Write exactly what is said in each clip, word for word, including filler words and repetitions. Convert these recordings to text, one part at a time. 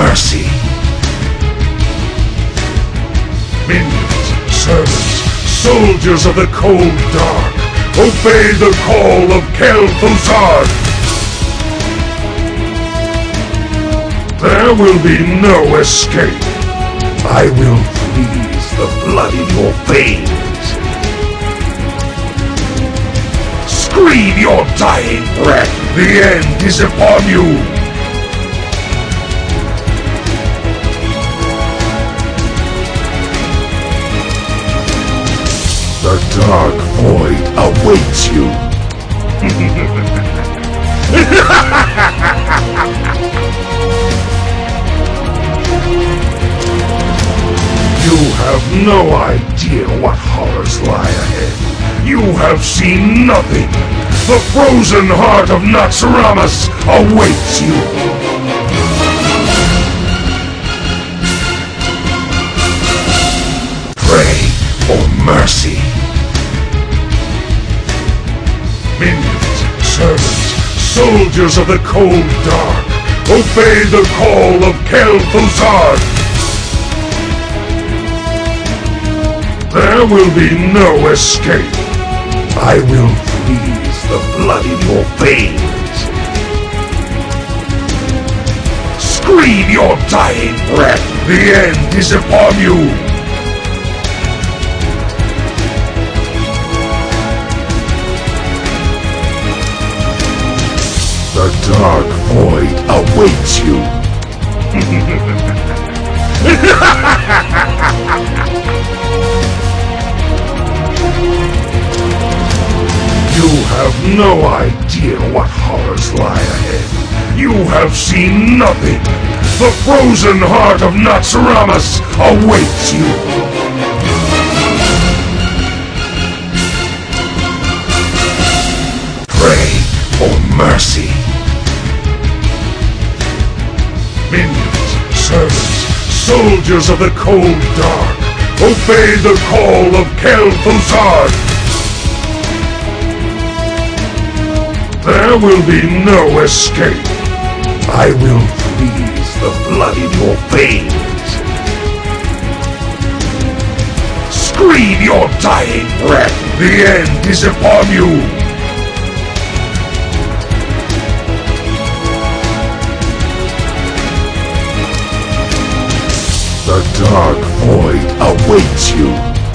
mercy! Minions, servants, soldiers of the cold dark, obey the call of Kel'Thuzad! There will be no escape. I will freeze the blood in your veins. Scream your dying breath. The end is upon you. The dark void awaits you. You have no idea what horrors lie ahead. You have seen nothing. The frozen heart of Naxxramas awaits you. Pray for mercy. Minions, servants, soldiers of the cold dark, obey the call of Kel'Thuzad! There will be no escape. I will freeze the blood in your veins. Scream your dying breath. The end is upon you. The dark void awaits you. You have no idea what horrors lie ahead. You have seen nothing. The frozen heart of Naxxramas awaits you. Pray for mercy. Minions, servants, soldiers of the cold dark, obey the call of Kel'Thuzad! There will be no escape. I will freeze the blood in your veins. Scream your dying breath. The end is upon you. The dark void awaits you.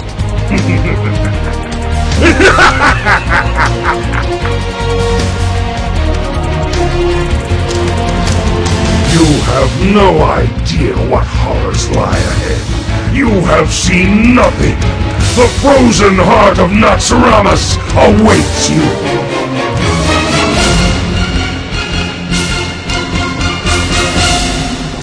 You have no idea what horrors lie ahead. You have seen nothing. The frozen heart of Naxxramas awaits you.